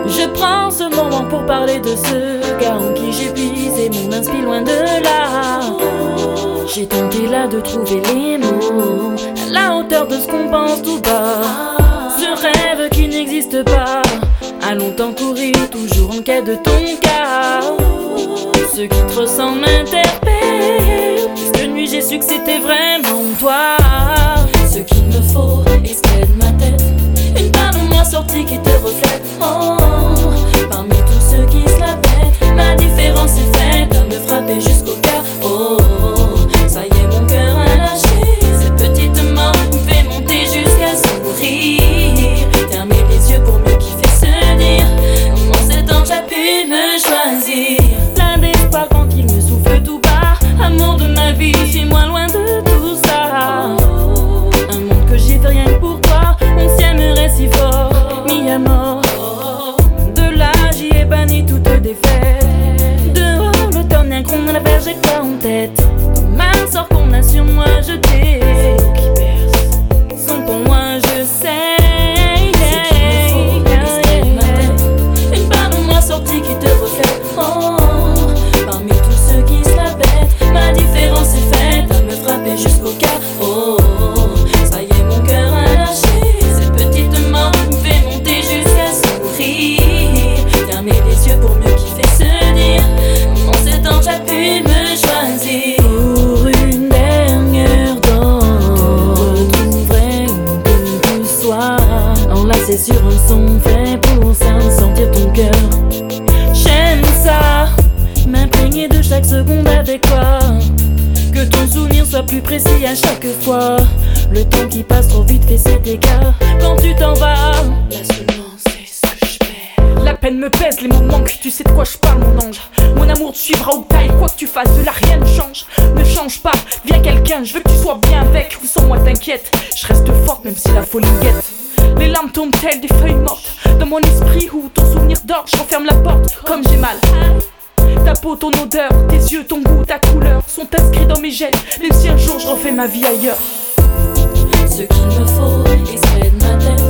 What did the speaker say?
Je prends ce moment pour parler de ce gars en qui j'ai puisé mon inspi loin de là. J'ai tenté là de trouver les mots à la hauteur de ce qu'on pense tout bas. Ce rêve qui n'existe pas a longtemps couru, toujours en quête de ton cas. Ce qui te ressemble m'interpelle. Cette nuit j'ai su que c'était vraiment toi. Ce qu'il me faut extrait de ma tête, une part de moi sortie qui te reflète. Oh, parmi tous ceux qui se la pètent, ma différence est faite à me frapper jusqu'au cœur. Oh, ça y est, mon cœur a lâché. Cette petite main me fait monter jusqu'à sourire. Fermer les yeux pour mieux kiffer, se dire en ces temps j'ai pu me choisir. Plein d'espoir quand il me souffle tout bas. Amour de ma vie, suis-moi loin de tout ça. Un monde que j'ai fait rien que pour toi. On s'aimerait si fort, mis à mort. De là j'y ai banni toute défaite. Dehors le tonnerre qu'on a la verge et toi en tête. Ma sort qu'on a sur moi jeté. Sans ton moi je sais. Une part de moi sortie qui te reflète. Oh, parmi tous ceux qui se la pètent, ma différence est faite à me frapper jusqu'au cœur. Oh, ça y est, mon cœur a lâché. Cette petite main me fait monter jusqu'à sourire. Fermer les yeux pour mieux kiffer, se dire en ces temps j'ai pu me choisir. Pour une dernière danse, te retrouverai où que tu sois, enlacé sur un son fait pour ça, sentir ton cœur. J'aime ça, m'imprégner de chaque seconde avec toi. Que ton souvenir soit plus précis à chaque fois. Le temps qui passe trop vite fait cet écart. Quand tu t'en vas, la seulement c'est ce que je perds. La peine me pèse, les mots manquent, tu sais de quoi je parle mon ange. Mon amour te suivra où t'ailles, quoi que tu fasses, de là rien ne change. Ne change pas, viens quelqu'un, je veux que tu sois bien avec ou sans moi t'inquiète. Je reste forte même si la folie guette. Les larmes tombent telles des feuilles mortes dans mon esprit où ton souvenir dort. Je referme la porte comme j'ai mal. Ta peau, ton odeur, tes yeux, ton goût, ta couleur sont inscrits dans mes gènes, même si un jour je refais ma vie ailleurs. Ce qu'il me faut extrait de ma tête,